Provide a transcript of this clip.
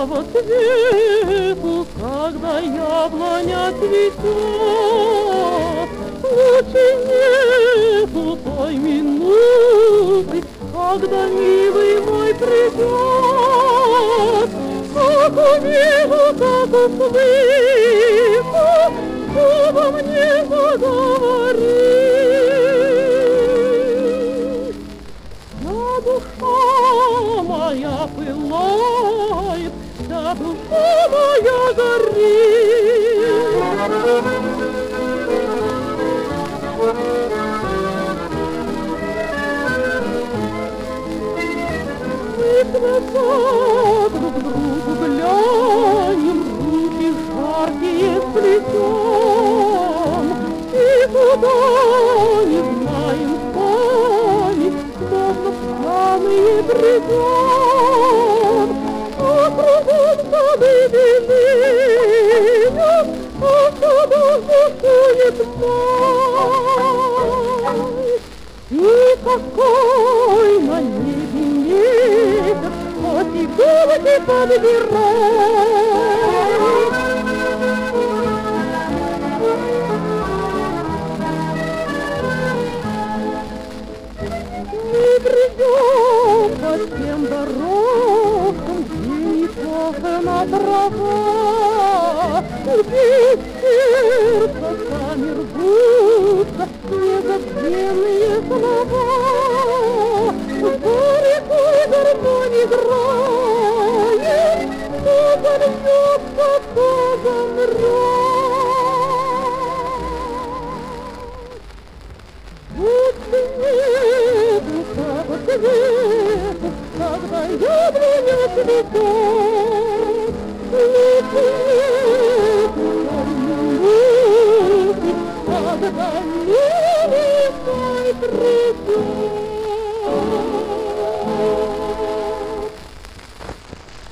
лунного цвету, когда яблоня цветет, лучше нету той минуты, когда милый мой придет. Как увижу, как услышу, чтобы мне заговорить. Вся душа моя пылает, вся душа моя горит. Мы глаза друг другу глянем, руки жаркие сплетем, и куда не знаем сами, словно пьяные бредем. А кругом сады белеют, а в садах бушует май. И какой на небе месяц, хоть и голоди подбирай. Мы бредем по тем дорогам, где не косана трава, где сердце сами рвутся незабвенные слова. Горькой гармонь играет, кто зальется, кто замрет. Будто нету того цвету, когда яблоня цветет. Лучше нету той минуты, когда милый мой придет.